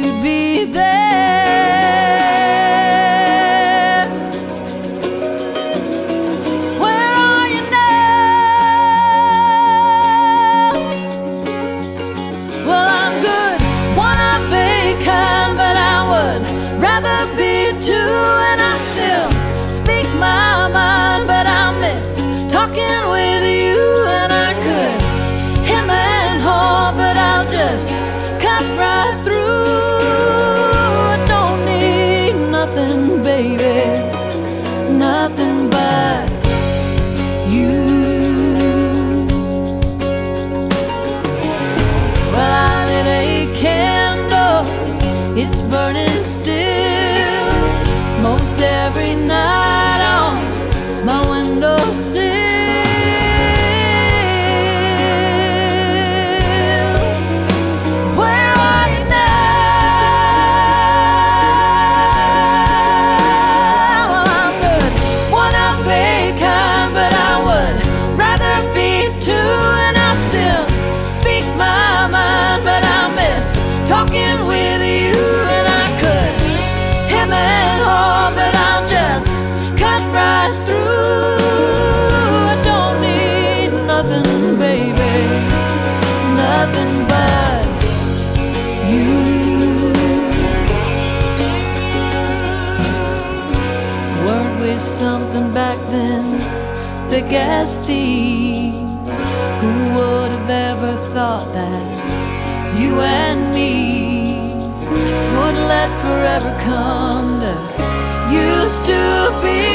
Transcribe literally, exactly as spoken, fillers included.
you'd be there. Where are you now? Well, I'm good, one of a kind, but I would rather be two. And I still speak my mind, but I miss talking with you. And I could hem and haw, but I'll just cut right through. I don't need nothing, baby, nothing but you. Well, I lit a candle, it's burning still, most every night on my windowsill. Where are you now? Well, I'm good, one of a kind, but I would rather be two. And I still speak my mind, but I miss talking with you. And I could hem and haw, but I'll just cut right through. I don't need nothing, baby, nothing but you. Weren't we something back then? Thick as thieves. Who would have ever thought that you and me would let forever come to used to be?